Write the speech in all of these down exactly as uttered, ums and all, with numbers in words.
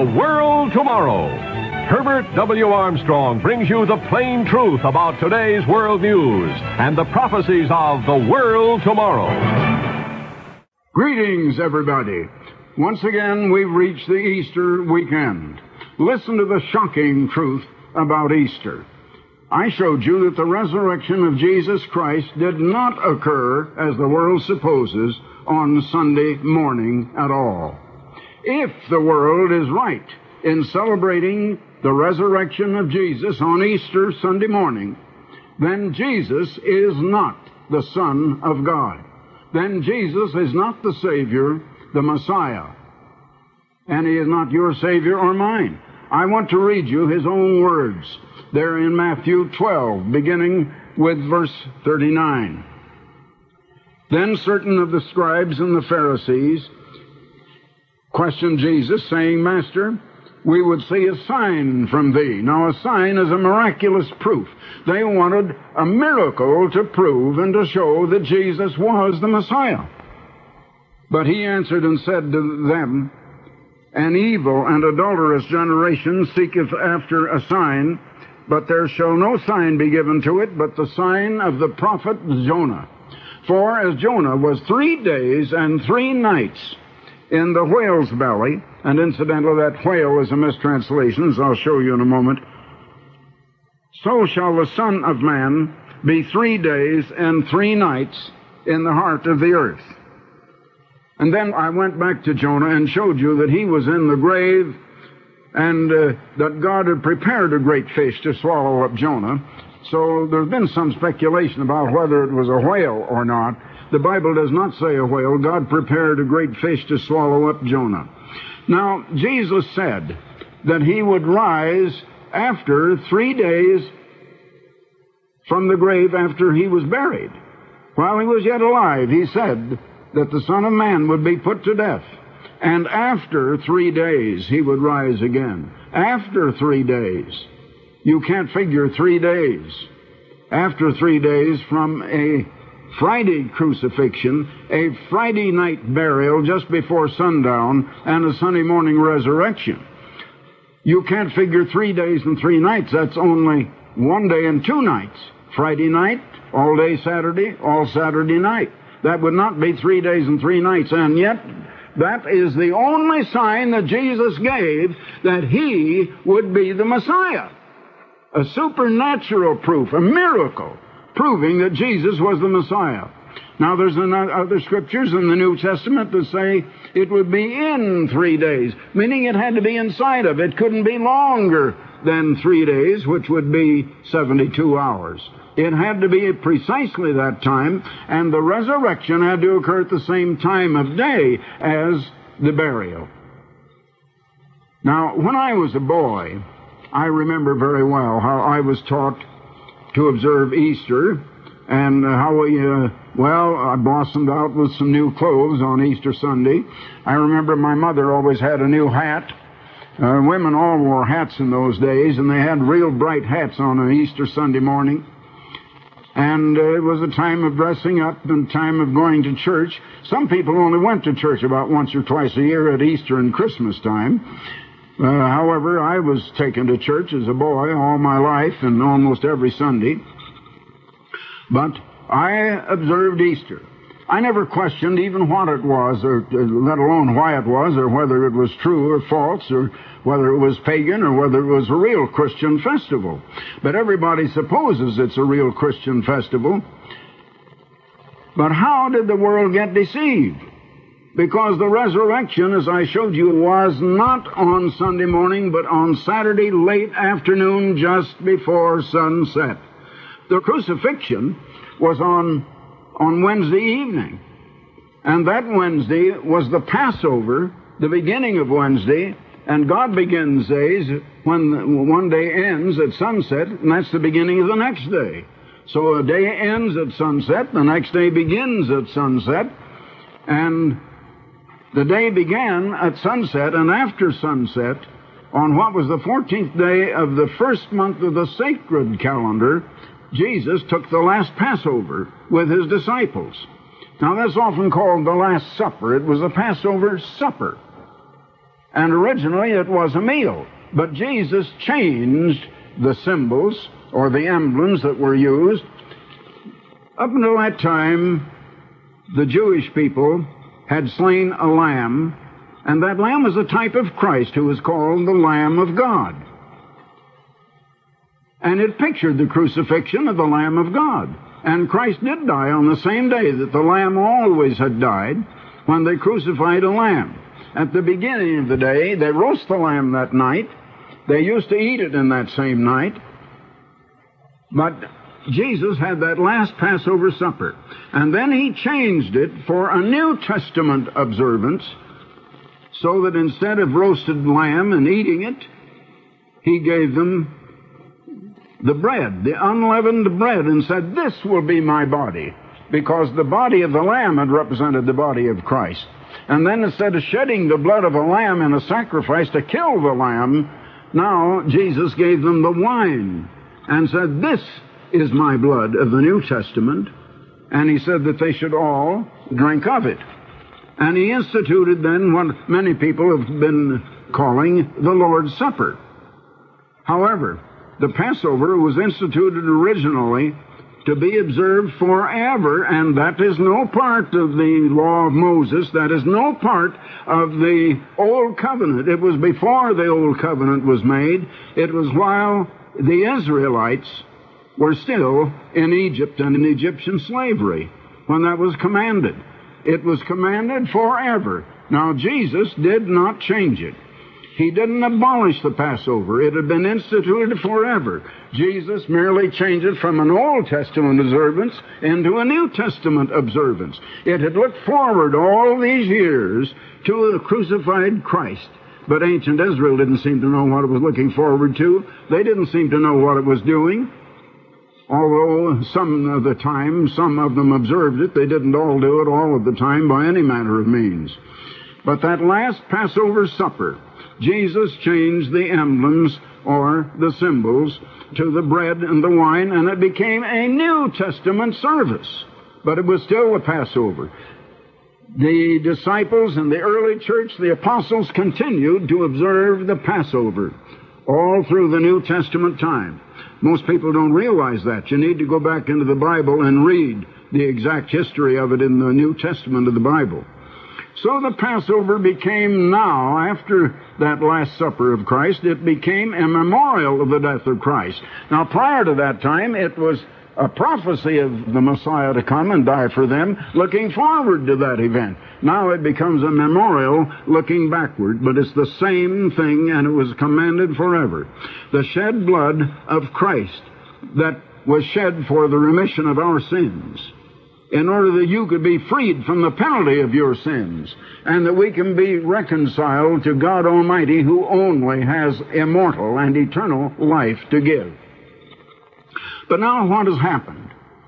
The World Tomorrow. Herbert W. Armstrong brings you the plain truth about today's world news and the prophecies of the world tomorrow. Greetings, everybody. Once again, we've reached the Easter weekend. Listen to the shocking truth about Easter. I showed you that the resurrection of Jesus Christ did not occur, as the world supposes, on Sunday morning at all. If the world is right in celebrating the resurrection of Jesus on Easter Sunday morning, then Jesus is not the Son of God. Then Jesus is not the Savior, the Messiah. And He is not your Savior or mine. I want to read you His own words. They're in Matthew twelve, beginning with verse thirty-nine. Then certain of the scribes and the Pharisees questioned Jesus, saying, Master, we would see a sign from Thee. Now, a sign is a miraculous proof. They wanted a miracle to prove and to show that Jesus was the Messiah. But He answered and said to them, An evil and adulterous generation seeketh after a sign, but there shall no sign be given to it but the sign of the prophet Jonah. For as Jonah was three days and three nights in the whale's belly, and incidentally that whale is a mistranslation, as I'll show you in a moment, so shall the Son of Man be three days and three nights in the heart of the earth. And then I went back to Jonah and showed you that he was in the grave and uh, that God had prepared a great fish to swallow up Jonah. So there's been some speculation about whether it was a whale or not. The Bible does not say a whale. God prepared a great fish to swallow up Jonah. Now, Jesus said that He would rise after three days from the grave after He was buried. While He was yet alive, He said that the Son of Man would be put to death. And after three days, He would rise again. After three days. You can't figure three days. After three days from a Friday crucifixion, a Friday night burial just before sundown, and a Sunday morning resurrection. You can't figure three days and three nights. That's only one day and two nights. Friday night, all day Saturday, all Saturday night. That would not be three days and three nights. And yet, that is the only sign that Jesus gave that He would be the Messiah. A supernatural proof, a miracle, proving that Jesus was the Messiah. Now, there's other scriptures in the New Testament that say it would be in three days, meaning it had to be inside of it. It couldn't be longer than three days, which would be seventy-two hours. It had to be precisely that time, and the resurrection had to occur at the same time of day as the burial. Now, when I was a boy, I remember very well how I was taught to observe Easter, and how we, uh, well, I blossomed out with some new clothes on Easter Sunday. I remember my mother always had a new hat. Uh, women all wore hats in those days, and they had real bright hats on an Easter Sunday morning. And uh, it was a time of dressing up and time of going to church. Some people only went to church about once or twice a year at Easter and Christmas time. Uh, however, I was taken to church as a boy all my life and almost every Sunday. But I observed Easter. I never questioned even what it was, or let alone why it was, or whether it was true or false, or whether it was pagan, or whether it was a real Christian festival. But everybody supposes it's a real Christian festival. But how did the world get deceived? Because the resurrection, as I showed you, was not on Sunday morning, but on Saturday late afternoon, just before sunset. The crucifixion was on, on Wednesday evening. And that Wednesday was the Passover, the beginning of Wednesday, and God begins days when one day ends at sunset, and that's the beginning of the next day. So a day ends at sunset, the next day begins at sunset, and the day began at sunset, and after sunset, on what was the fourteenth day of the first month of the sacred calendar, Jesus took the last Passover with His disciples. Now, that's often called the Last Supper. It was the Passover supper. And originally it was a meal. But Jesus changed the symbols or the emblems that were used. Up until that time, the Jewish people had slain a lamb, and that lamb was a type of Christ, who was called the Lamb of God. And it pictured the crucifixion of the Lamb of God. And Christ did die on the same day that the lamb always had died, when they crucified a lamb. At the beginning of the day, they roast the lamb that night. They used to eat it in that same night. But Jesus had that last Passover supper. And then he changed it for a New Testament observance, so that instead of roasted lamb and eating it, he gave them the bread, the unleavened bread, and said, "This will be my body," because the body of the lamb had represented the body of Christ. And then instead of shedding the blood of a lamb in a sacrifice to kill the lamb, now Jesus gave them the wine and said, "This is my blood of the New Testament." And he said that they should all drink of it. And he instituted then what many people have been calling the Lord's Supper. However, the Passover was instituted originally to be observed forever, and that is no part of the law of Moses. That is no part of the Old Covenant. It was before the Old Covenant was made. It was while the Israelites were still in Egypt and in Egyptian slavery when that was commanded. It was commanded forever. Now, Jesus did not change it. He didn't abolish the Passover. It had been instituted forever. Jesus merely changed it from an Old Testament observance into a New Testament observance. It had looked forward all these years to a crucified Christ. But ancient Israel didn't seem to know what it was looking forward to. They didn't seem to know what it was doing. Although some of the time, some of them observed it, they didn't all do it all of the time by any manner of means. But that last Passover supper, Jesus changed the emblems or the symbols to the bread and the wine, and it became a New Testament service. But it was still a Passover. The disciples in the early church, the apostles, continued to observe the Passover all through the New Testament time. Most people don't realize that. You need to go back into the Bible and read the exact history of it in the New Testament of the Bible. So the Passover became now, after that Last Supper of Christ, it became a memorial of the death of Christ. Now, prior to that time, it was a prophecy of the Messiah to come and die for them, looking forward to that event. Now it becomes a memorial looking backward, but it's the same thing, and it was commanded forever. The shed blood of Christ that was shed for the remission of our sins, in order that you could be freed from the penalty of your sins, and that we can be reconciled to God Almighty, who only has immortal and eternal life to give. But now what has happened?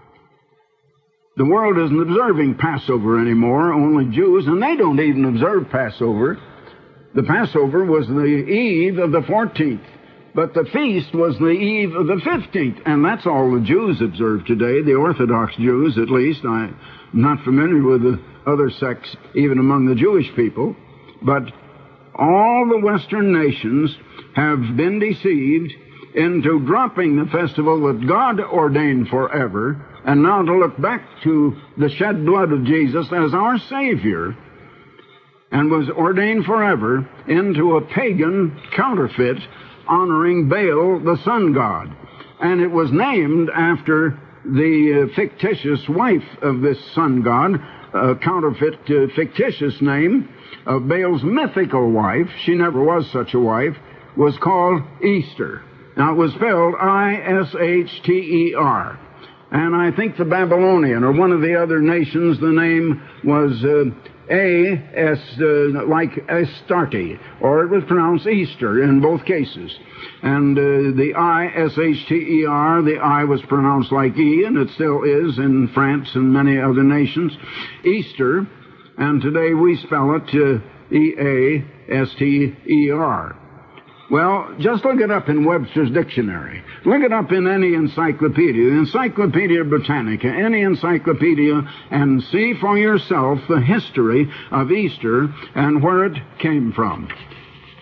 The world isn't observing Passover anymore, only Jews, and they don't even observe Passover. The Passover was the eve of the fourteenth, but the feast was the eve of the fifteenth, and that's all the Jews observe today, the Orthodox Jews at least. I'm not familiar with the other sects, even among the Jewish people, but all the Western nations have been deceived into dropping the festival that God ordained forever, and now to look back to the shed blood of Jesus as our Savior, and was ordained forever, into a pagan counterfeit honoring Baal, the sun god. And it was named after the uh, fictitious wife of this sun god, a counterfeit, uh, fictitious name of Baal's mythical wife. She never was such a wife, was called Easter. Now, it was spelled I S H T E R. And I think the Babylonian, or one of the other nations, the name was uh, A S, uh, like Astarte, or it was pronounced Easter in both cases. And uh, the I S H T E R, the I was pronounced like E, and it still is in France and many other nations. Easter, and today we spell it uh, E A S T E R. Well, just look it up in Webster's Dictionary. Look it up in any encyclopedia, the Encyclopedia Britannica, any encyclopedia, and see for yourself the history of Easter and where it came from.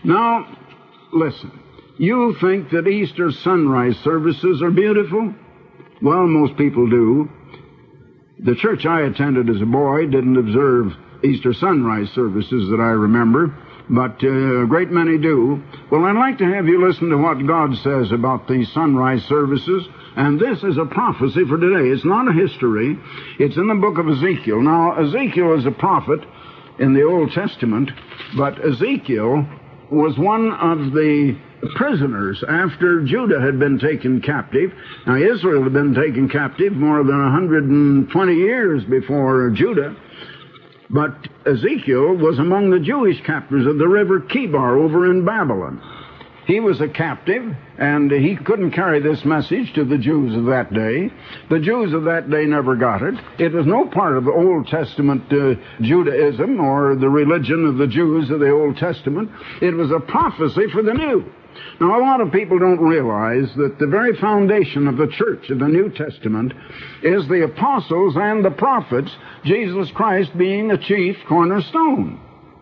Now, listen. You think that Easter sunrise services are beautiful? Well, most people do. The church I attended as a boy didn't observe Easter sunrise services that I remember, but uh, a great many do. Well, I'd like to have you listen to what God says about these sunrise services, and this is a prophecy for today. It's not a history. It's in the book of Ezekiel. Now, Ezekiel is a prophet in the Old Testament, but Ezekiel was one of the prisoners after Judah had been taken captive. Now, Israel had been taken captive more than one hundred twenty years before Judah, but Ezekiel was among the Jewish captives of the river Kibar over in Babylon. He was a captive, and he couldn't carry this message to the Jews of that day. The Jews of that day never got it. It was no part of the Old Testament uh, Judaism or the religion of the Jews of the Old Testament. It was a prophecy for the New. Now, a lot of people don't realize that the very foundation of the church of the New Testament is the apostles and the prophets, Jesus Christ being the chief cornerstone.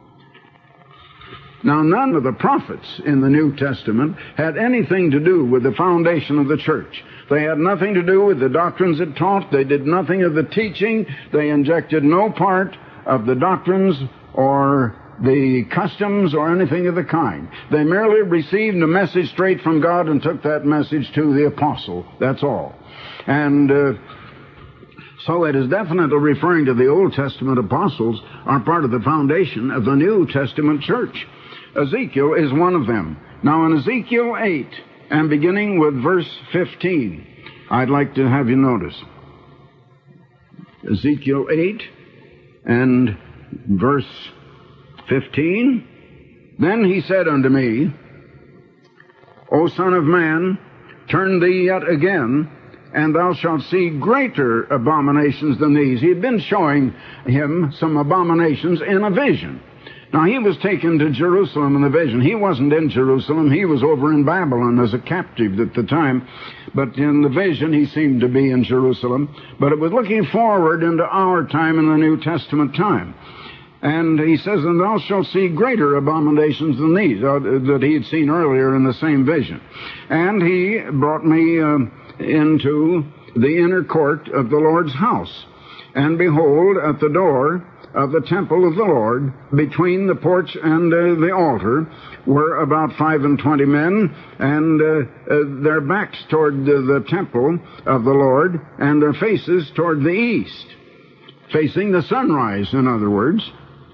Now, none of the prophets in the New Testament had anything to do with the foundation of the church. They had nothing to do with the doctrines it taught. They did nothing of the teaching. They injected no part of the doctrines or the customs or anything of the kind. They merely received a message straight from God and took that message to the apostle. That's all. And uh, so it is definitely referring to the Old Testament apostles are part of the foundation of the New Testament church. Ezekiel is one of them. Now, in Ezekiel eight, and beginning with verse fifteen, I'd like to have you notice. Ezekiel eight and verse fifteen. Then he said unto me, O son of man, turn thee yet again, and thou shalt see greater abominations than these. He had been showing him some abominations in a vision. Now, he was taken to Jerusalem in the vision. He wasn't in Jerusalem. He was over in Babylon as a captive at the time. But in the vision, he seemed to be in Jerusalem. But it was looking forward into our time in the New Testament time. And he says, and thou shalt see greater abominations than these, uh, that he had seen earlier in the same vision. And he brought me uh, into the inner court of the Lord's house. And behold, at the door of the temple of the Lord, between the porch and uh, the altar, were about five and twenty men, and uh, uh, their backs toward the, the temple of the Lord, and their faces toward the east, facing the sunrise, in other words.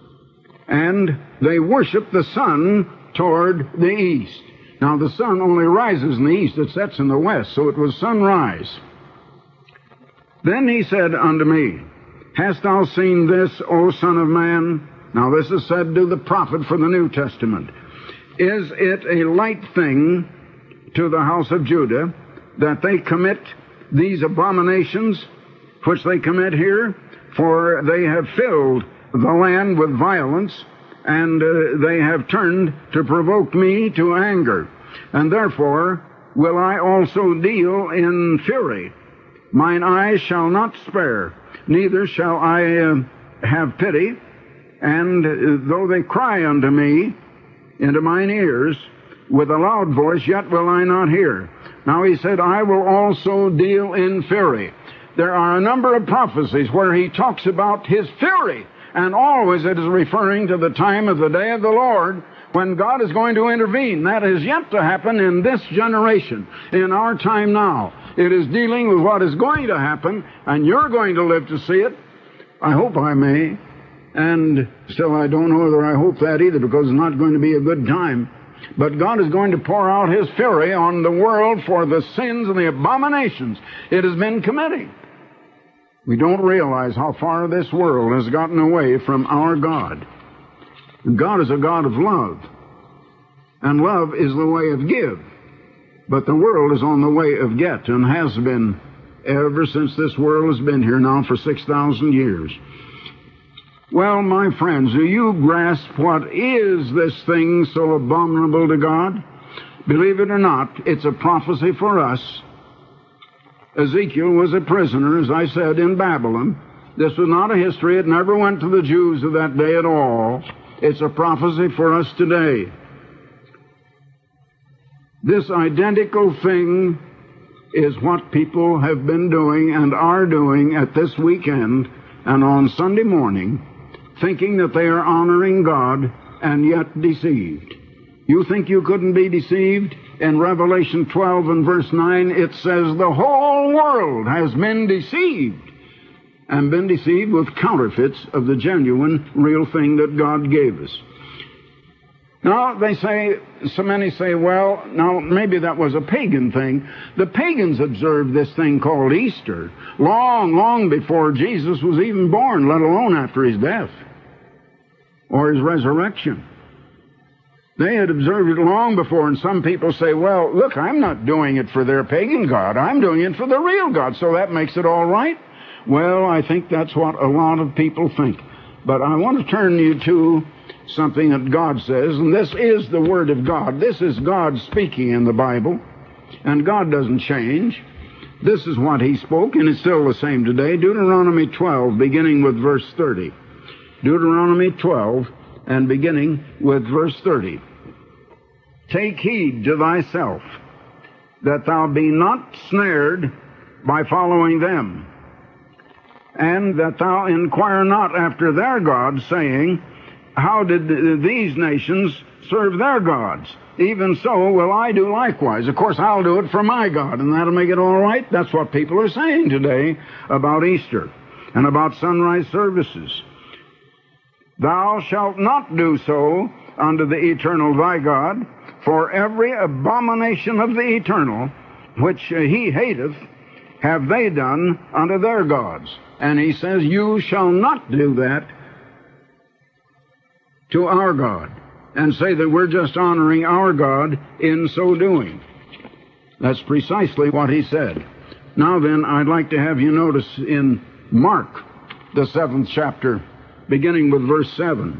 And they worship the sun toward the east. Now, the sun only rises in the east, it sets in the west, so it was sunrise. Then he said unto me, Hast thou seen this, O son of man? Now, this is said to the prophet for the New Testament. Is it a light thing to the house of Judah that they commit these abominations which they commit here? For they have filled the land with violence, and uh, they have turned to provoke me to anger. And therefore will I also deal in fury. Mine eyes shall not spare, neither shall I uh, have pity. And uh, though they cry unto me into mine ears with a loud voice, yet will I not hear. Now he said, I will also deal in fury. There are a number of prophecies where he talks about his fury, and always it is referring to the time of the day of the Lord, when God is going to intervene. That is yet to happen in this generation, in our time now. It is dealing with what is going to happen, and you're going to live to see it. I hope I may. And still, I don't know whether I hope that either, because it's not going to be a good time. But God is going to pour out His fury on the world for the sins and the abominations it has been committing. We don't realize how far this world has gotten away from our God. God is a God of love, and love is the way of give. But the world is on the way of get, and has been ever since this world has been here now for six thousand years. Well, my friends, do you grasp what is this thing so abominable to God? Believe it or not, it's a prophecy for us. Ezekiel was a prisoner, as I said, in Babylon. This was not a history. It never went to the Jews of that day at all. It's a prophecy for us today. This identical thing is what people have been doing and are doing at this weekend and on Sunday morning, thinking that they are honoring God and yet deceived. You think you couldn't be deceived? In Revelation twelve and verse nine, it says the whole world has been deceived, and been deceived with counterfeits of the genuine, real thing that God gave us. Now, they say, so many say, well, now, maybe that was a pagan thing. The pagans observed this thing called Easter long, long before Jesus was even born, let alone after his death or his resurrection. They had observed it long before, and some people say, well, look, I'm not doing it for their pagan God. I'm doing it for the real God, so that makes it all right. Well, I think that's what a lot of people think. But I want to turn you to something that God says, and this is the Word of God. This is God speaking in the Bible, and God doesn't change. This is what He spoke, and it's still the same today. Deuteronomy twelve, beginning with verse thirty. Deuteronomy twelve, and beginning with verse thirty. Take heed to thyself, that thou be not snared by following them, and that thou inquire not after their gods, saying, how did these nations serve their gods? Even so will I do likewise. Of course, I'll do it for my God, and that'll make it all right. That's what people are saying today about Easter and about sunrise services. Thou shalt not do so unto the eternal thy God, for every abomination of the eternal, which he hateth, have they done unto their gods. And he says, you shall not do that to our God, and say that we're just honoring our God in so doing. That's precisely what he said. Now then, I'd like to have you notice in Mark, the seventh chapter, beginning with verse seven.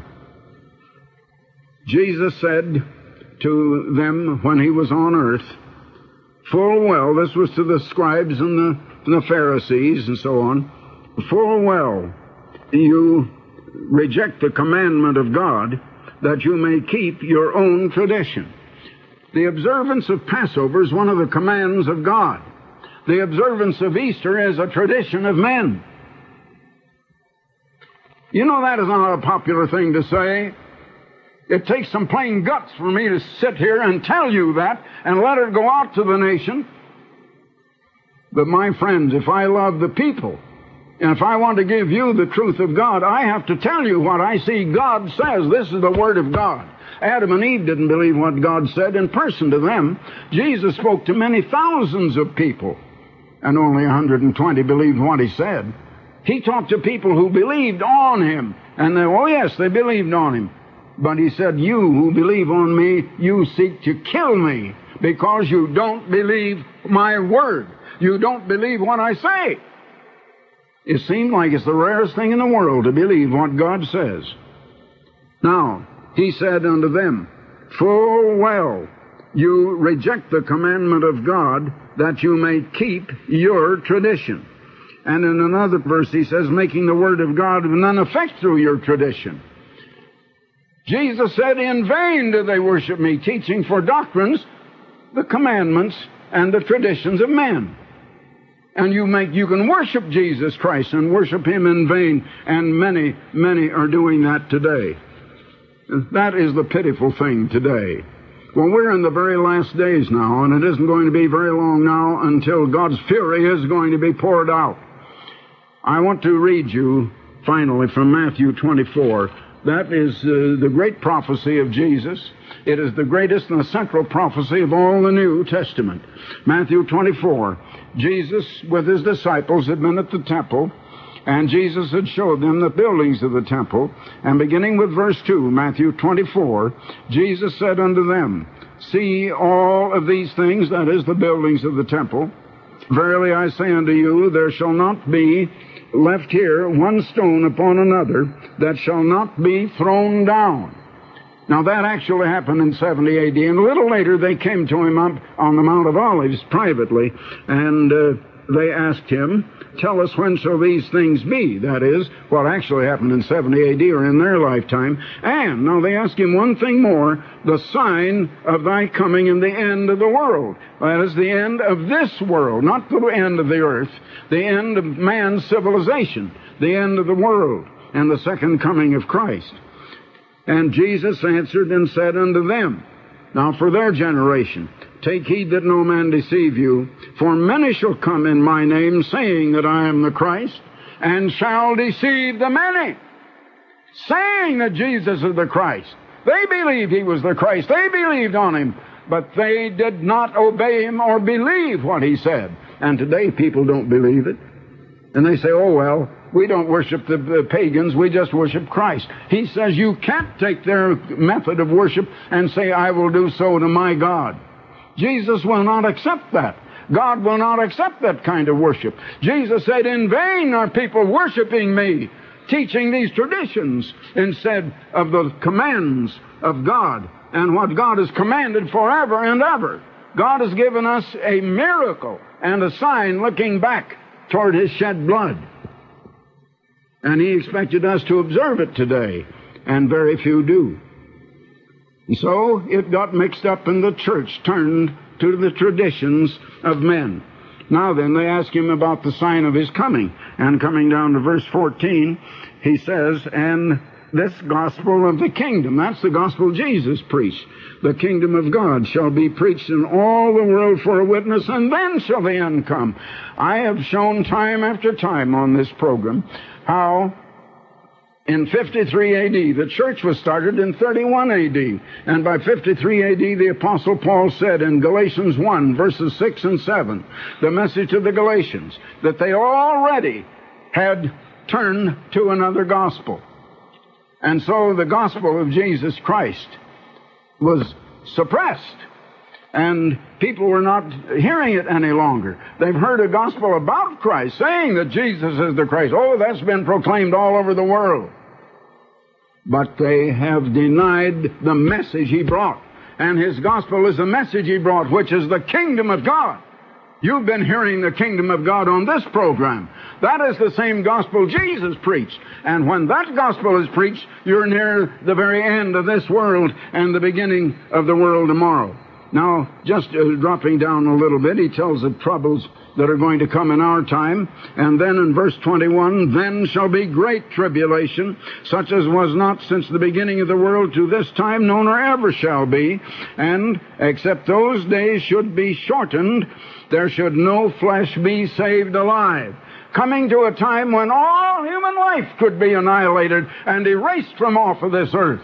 Jesus said to them when he was on earth, full well, this was to the scribes and the, and the Pharisees and so on, full well, you reject the commandment of God that you may keep your own tradition. The observance of Passover is one of the commands of God. The observance of Easter is a tradition of men. You know, that is not a popular thing to say. It takes some plain guts for me to sit here and tell you that and let it go out to the nation. But my friends, if I love the people, and if I want to give you the truth of God, I have to tell you what I see God says. This is the Word of God. Adam and Eve didn't believe what God said in person to them. Jesus spoke to many thousands of people, and only one hundred twenty believed what he said. He talked to people who believed on him, and they, oh yes, they believed on him. But he said, you who believe on me, you seek to kill me, because you don't believe my word. You don't believe what I say. It seemed like it's the rarest thing in the world to believe what God says. Now, he said unto them, full well, you reject the commandment of God, that you may keep your tradition. And in another verse he says, making the word of God of none effect through your tradition. Jesus said, in vain do they worship me, teaching for doctrines the commandments and the traditions of men. And you make, you can worship Jesus Christ and worship him in vain, and many, many are doing that today. That is the pitiful thing today. Well, we're in the very last days now, and it isn't going to be very long now until God's fury is going to be poured out. I want to read you, finally, from Matthew twenty-four. That is uh, the great prophecy of Jesus. It is the greatest and the central prophecy of all the New Testament. Matthew twenty-four. Jesus, with his disciples, had been at the temple, and Jesus had showed them the buildings of the temple. And beginning with verse two, Matthew twenty-four, Jesus said unto them, see all of these things, that is, the buildings of the temple. Verily I say unto you, there shall not be left here one stone upon another that shall not be thrown down. Now that actually happened in seventy A D, and a little later they came to him up on the Mount of Olives privately, and uh, they asked him, tell us when shall these things be? That is, what actually happened in seventy A D or in their lifetime. And, now they ask him one thing more, the sign of thy coming and the end of the world. That is the end of this world, not the end of the earth, the end of man's civilization, the end of the world, and the second coming of Christ. And Jesus answered and said unto them, now for their generation, take heed that no man deceive you, for many shall come in my name, saying that I am the Christ, and shall deceive the many, saying that Jesus is the Christ. They believed he was the Christ. They believed on him, but they did not obey him or believe what he said. And today people don't believe it. And they say, oh, well, we don't worship the, the pagans, we just worship Christ. He says you can't take their method of worship and say, I will do so to my God. Jesus will not accept that. God will not accept that kind of worship. Jesus said, in vain are people worshiping me, teaching these traditions instead of the commands of God and what God has commanded forever and ever. God has given us a miracle and a sign looking back toward his shed blood. And he expected us to observe it today, and very few do. And so it got mixed up, and the church turned to the traditions of men. Now then, they ask him about the sign of his coming. And coming down to verse fourteen, he says, and this gospel of the kingdom, that's the gospel Jesus preached, the kingdom of God shall be preached in all the world for a witness, and then shall the end come. I have shown time after time on this program how in fifty-three A D the church was started in thirty-one A D And by fifty-three A D the Apostle Paul said in Galatians one, verses six and seven, the message to the Galatians, that they already had turned to another gospel. And so the gospel of Jesus Christ was suppressed, and people were not hearing it any longer. They've heard a gospel about Christ, saying that Jesus is the Christ. Oh, that's been proclaimed all over the world. But they have denied the message he brought. And his gospel is the message he brought, which is the kingdom of God. You've been hearing the kingdom of God on this program. That is the same gospel Jesus preached. And when that gospel is preached, you're near the very end of this world and the beginning of the world tomorrow. Now, just uh, dropping down a little bit, he tells the troubles that are going to come in our time. And then in verse twenty-one, then shall be great tribulation, such as was not since the beginning of the world to this time, no nor ever shall be. And except those days should be shortened, there should no flesh be saved alive. Coming to a time when all human life could be annihilated and erased from off of this earth.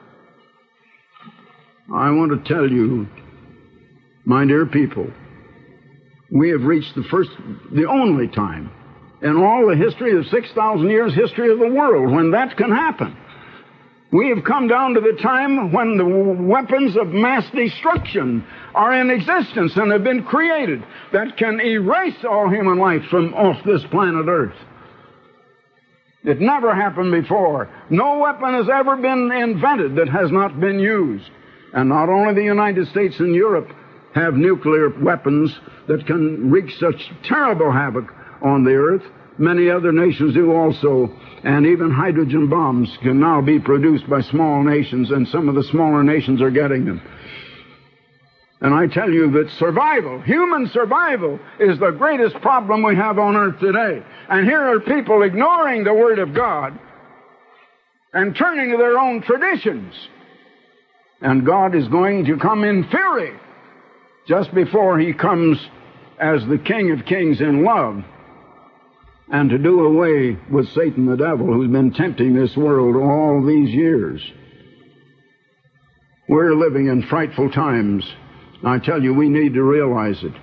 I want to tell you, my dear people, we have reached the first, the only time in all the history of six thousand years history of the world when that can happen. We have come down to the time when the weapons of mass destruction are in existence and have been created that can erase all human life from off this planet Earth. It never happened before. No weapon has ever been invented that has not been used. And not only the United States and Europe have nuclear weapons that can wreak such terrible havoc on the earth, many other nations do also. And even hydrogen bombs can now be produced by small nations, and some of the smaller nations are getting them. And I tell you that survival, human survival, is the greatest problem we have on earth today. And here are people ignoring the Word of God and turning to their own traditions. And God is going to come in fury just before He comes as the King of Kings in love, and to do away with Satan the devil, who's been tempting this world all these years. We're living in frightful times. I tell you, we need to realize it.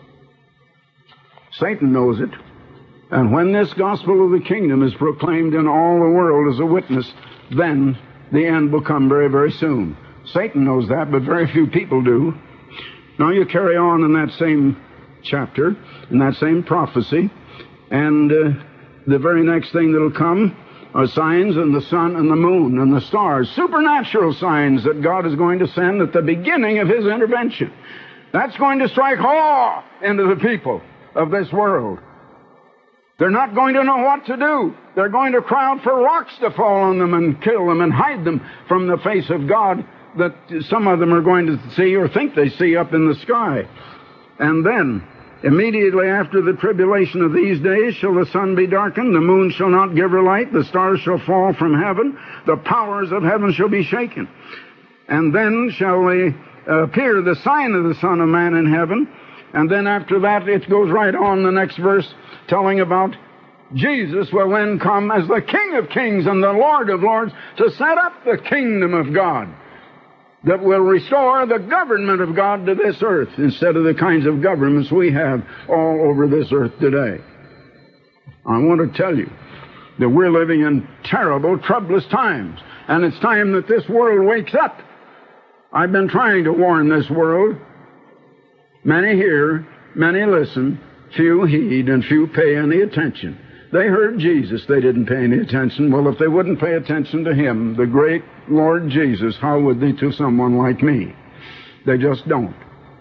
Satan knows it. And when this gospel of the kingdom is proclaimed in all the world as a witness, then the end will come very, very soon. Satan knows that, but very few people do. Now you carry on in that same chapter, in that same prophecy, and uh, the very next thing that'll come are signs in the sun and the moon and the stars, supernatural signs that God is going to send at the beginning of His intervention. That's going to strike awe into the people. of this world. They're not going to know what to do. They're going to crowd for rocks to fall on them and kill them and hide them from the face of God that some of them are going to see or think they see up in the sky. And then, immediately after the tribulation of these days shall the sun be darkened, the moon shall not give her light, the stars shall fall from heaven, the powers of heaven shall be shaken. And then shall they appear the sign of the Son of Man in heaven. And then after that, it goes right on the next verse, telling about Jesus will then come as the King of Kings and the Lord of Lords to set up the kingdom of God that will restore the government of God to this earth instead of the kinds of governments we have all over this earth today. I want to tell you that we're living in terrible, troublous times, and it's time that this world wakes up. I've been trying to warn this world. Many hear, many listen, few heed, and few pay any attention. They heard Jesus. They didn't pay any attention. Well, if they wouldn't pay attention to Him, the great Lord Jesus, how would they to someone like me? They just don't.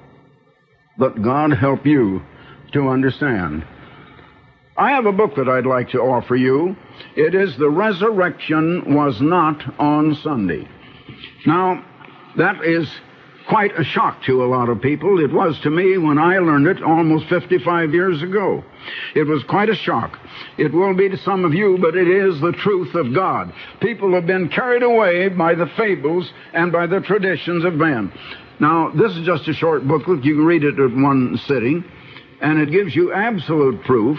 But God help you to understand. I have a book that I'd like to offer you. It is The Resurrection Was Not on Sunday. Now, that is quite a shock to a lot of people. It was to me when I learned it almost fifty-five years ago. It was quite a shock. It will be to some of you, but it is the truth of God. People have been carried away by the fables and by the traditions of men. Now, this is just a short booklet. You can read it at one sitting, and it gives you absolute proof.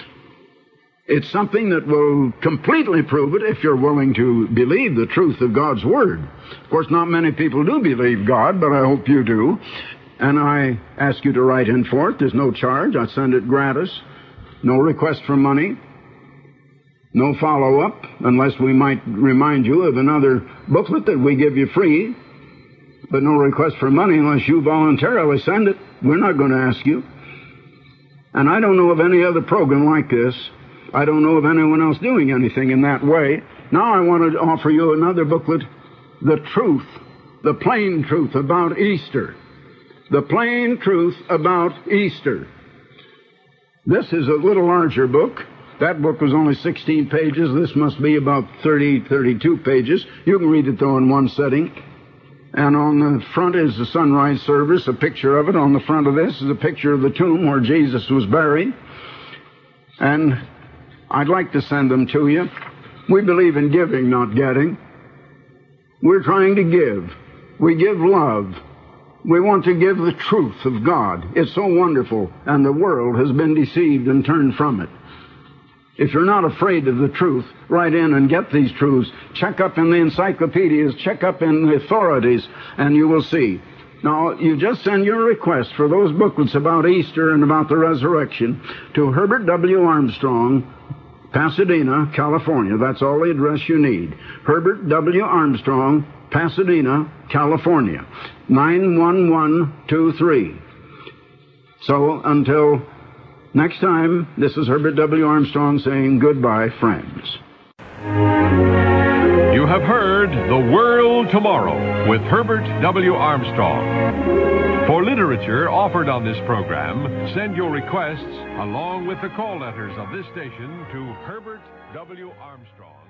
It's something that will completely prove it if you're willing to believe the truth of God's Word. Of course, not many people do believe God, but I hope you do. And I ask you to write in for it. There's no charge. I send it gratis. No request for money. No follow-up, unless we might remind you of another booklet that we give you free. But no request for money unless you voluntarily send it. We're not going to ask you. And I don't know of any other program like this. I don't know of anyone else doing anything in that way. Now I want to offer you another booklet, The Truth, the Plain Truth About Easter. The Plain Truth About Easter. This is a little larger book. That book was only sixteen pages. This must be about thirty, thirty-two pages. You can read it, though, in one setting. And on the front is the sunrise service, a picture of it. On the front of this is a picture of the tomb where Jesus was buried. And I'd like to send them to you. We believe in giving, not getting. We're trying to give. We give love. We want to give the truth of God. It's so wonderful, and the world has been deceived and turned from it. If you're not afraid of the truth, write in and get these truths. Check up in the encyclopedias, check up in the authorities, and you will see. Now, you just send your request for those booklets about Easter and about the resurrection to Herbert W. Armstrong, Pasadena, California. That's all the address you need. Herbert W. Armstrong, Pasadena, California, nine one one two three. So, until next time, this is Herbert W. Armstrong saying goodbye, friends. You have heard The World Tomorrow with Herbert W. Armstrong. For literature offered on this program, send your requests along with the call letters of this station to Herbert W. Armstrong.